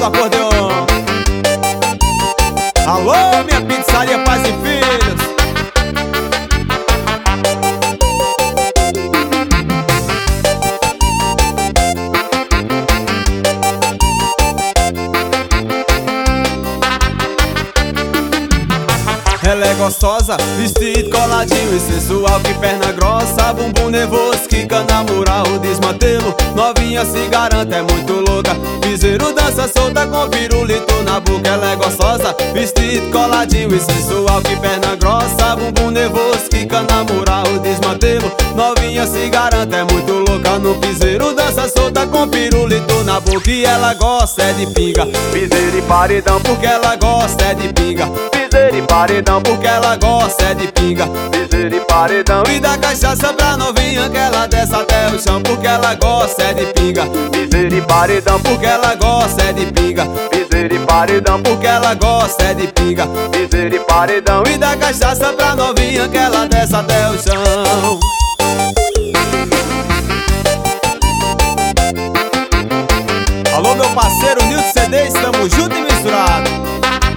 do acordeon. Alô, minha pizzaria Paz e Filhos. Ela é gostosa, vestido coladinho e sensual, que perna grossa, bumbum nervoso, que cana mural, desmantelo. Novinha se garante, é muito louca, piseiro dança solta com pirulito na boca. Ela é gostosa, vestido coladinho e sensual, que perna grossa, bumbum nervoso, que cana mural, desmantelo. Novinha se garante, é muito louca, no piseiro dança solta com pirulito na boca. E ela gosta é de pinga, piseiro e paredão, porque ela gosta é de pinga. Piseiro e paredão, porque ela gosta é de pinga. Piseiro e paredão, e dá cachaça pra novinha, que ela desce até o chão, porque ela gosta é de pinga. Piseiro e paredão, porque ela gosta é de pinga. Piseiro e paredão, porque ela gosta é de pinga. Piseiro e paredão, e dá cachaça pra novinha, que ela desce até o chão. Alô, meu parceiro Nilton CD, estamos juntos e misturados.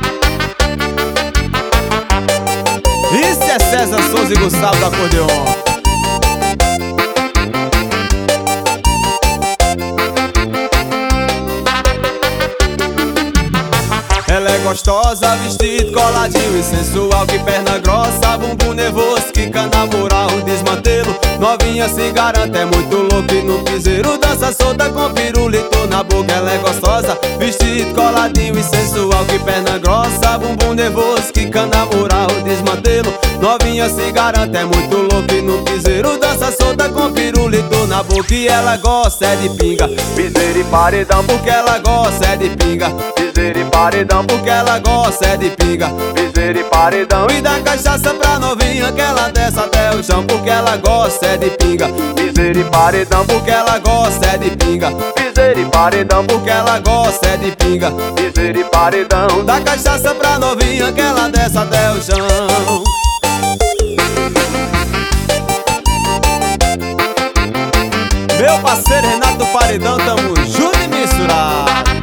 Isso é César Souza e Gustavo do acordeon. Ela é gostosa, vestido coladinho e sensual, que perna grossa, bumbum nervoso, que cana mural, desmantelo. Novinha se garante, é muito louco, e no piseiro dança solta com pirulito na boca. Ela é gostosa, vestido coladinho e sensual, que perna grossa, bumbum nervoso, que cana mural, desmantelo. Novinha se garante, é muito louco, e no piseiro dança solta com pirulito na boca. E ela gosta é de pinga, piseiro e paredão, porque ela gosta é de pinga. Piseiro e paredão, porque ela gosta é de pinga. Piseiro e paredão, e dá cachaça pra novinha, que ela desce até o chão, porque ela gosta é de pinga. Piseiro e paredão, porque ela gosta é de pinga. Piseiro e paredão, porque ela gosta é de pinga. Piseiro e paredão, dá cachaça pra novinha, que ela desce até o chão. Meu parceiro Renato do Paredão, tamo junto e misturado.